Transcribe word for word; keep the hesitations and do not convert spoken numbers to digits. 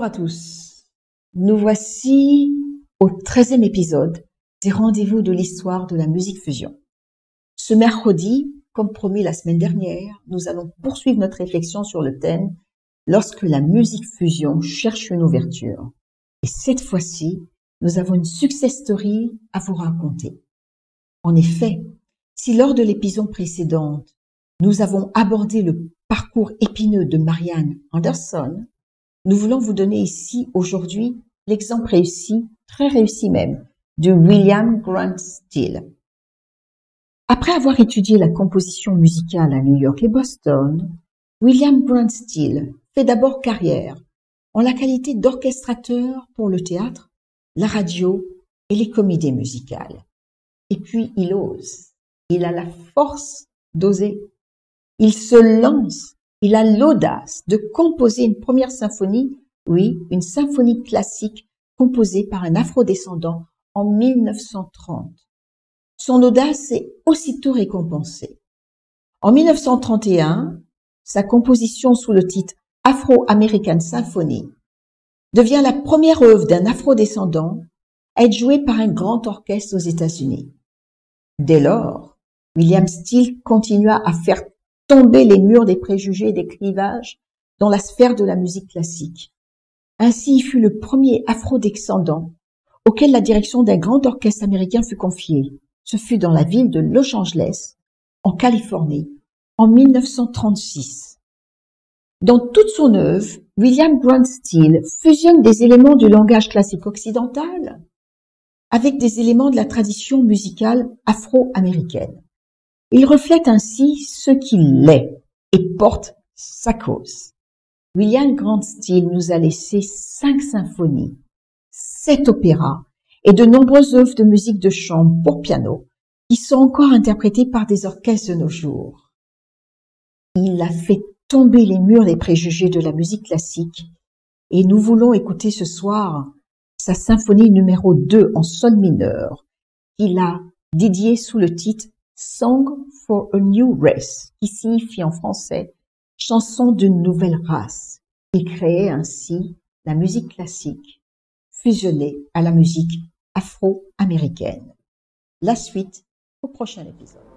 Bonjour à tous. Nous voici au treizième épisode des rendez-vous de l'histoire de la musique fusion. Ce mercredi, comme promis la semaine dernière, nous allons poursuivre notre réflexion sur le thème « Lorsque la musique fusion cherche une ouverture ». Et cette fois-ci, nous avons une success story à vous raconter. En effet, si lors de l'épisode précédent, nous avons abordé le parcours épineux de Marian Anderson, nous voulons vous donner ici, aujourd'hui, l'exemple réussi, très réussi même, de William Grant Still. Après avoir étudié la composition musicale à New York et Boston, William Grant Still fait d'abord carrière en la qualité d'orchestrateur pour le théâtre, la radio et les comédies musicales. Et puis il ose, il a la force d'oser, il se lance. Il a l'audace de composer une première symphonie, oui, une symphonie classique composée par un afrodescendant en mille neuf cent trente. Son audace est aussitôt récompensée. En mille neuf cent trente et un, sa composition sous le titre Afro-American Symphony devient la première œuvre d'un afrodescendant à être jouée par un grand orchestre aux États-Unis. Dès lors, William Still continua à faire tomber les murs des préjugés et des clivages dans la sphère de la musique classique. Ainsi, il fut le premier afro-descendant auquel la direction d'un grand orchestre américain fut confiée. Ce fut dans la ville de Los Angeles, en Californie, en mille neuf cent trente-six. Dans toute son œuvre, William Grant Still fusionne des éléments du langage classique occidental avec des éléments de la tradition musicale afro-américaine. Il reflète ainsi ce qu'il est et porte sa cause. William Grant Still nous a laissé cinq symphonies, sept opéras et de nombreuses œuvres de musique de chambre pour piano qui sont encore interprétées par des orchestres de nos jours. Il a fait tomber les murs des préjugés de la musique classique et nous voulons écouter ce soir sa symphonie numéro deux en sol mineur qu'il a dédiée sous le titre Song for a New Race, qui signifie en français « chanson d'une nouvelle race ». Il créait ainsi la musique classique fusionnée à la musique afro-américaine. La suite au prochain épisode.